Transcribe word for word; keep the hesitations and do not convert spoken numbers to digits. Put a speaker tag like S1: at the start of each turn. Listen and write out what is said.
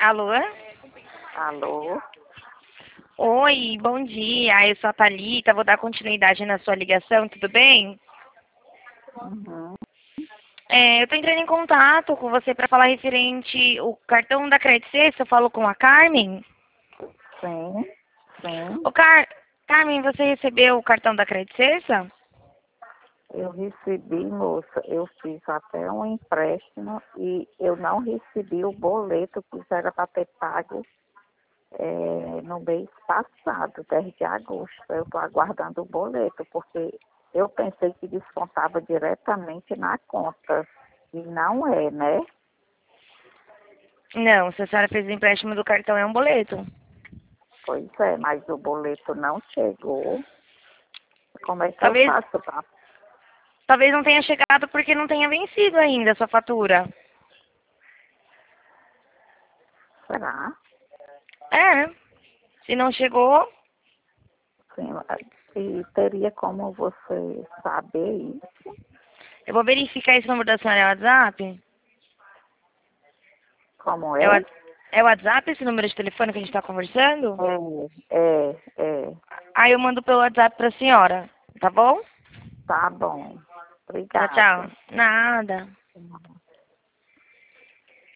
S1: Alô?
S2: Alô?
S1: Oi, bom dia. Eu sou a Thalita, vou dar continuidade na sua ligação, tudo bem?
S2: Uhum.
S1: É, eu tô entrando em contato com você para falar referente o cartão da Credit Suisse, eu falo com a Carmen.
S2: Sim, sim.
S1: Ô, Car... Carmen, você recebeu o cartão da Credit Suisse?
S2: Eu recebi, moça, eu fiz até um empréstimo e eu não recebi o boleto que já era para ter pago é, no mês passado, dez de agosto. Eu estou aguardando o boleto, porque eu pensei que descontava diretamente na conta. E não é, né?
S1: Não, se a senhora fez o empréstimo do cartão é um boleto.
S2: Pois é, mas o boleto não chegou. Como é que eu
S1: Talvez,
S2: faço para...
S1: talvez não tenha chegado porque não tenha vencido ainda a sua fatura.
S2: Será?
S1: É, se não chegou,
S2: Sim, e teria como você saber isso?
S1: eu vou verificar esse número da senhora é o WhatsApp.
S2: Como
S1: É o,
S2: é?
S1: Whats- é o WhatsApp esse número de telefone que a gente está conversando?
S2: É, é, é.
S1: Aí eu mando pelo WhatsApp pra senhora, tá bom?
S2: Tá bom.
S1: Tchau, tchau.
S2: Obrigada.
S1: Nada.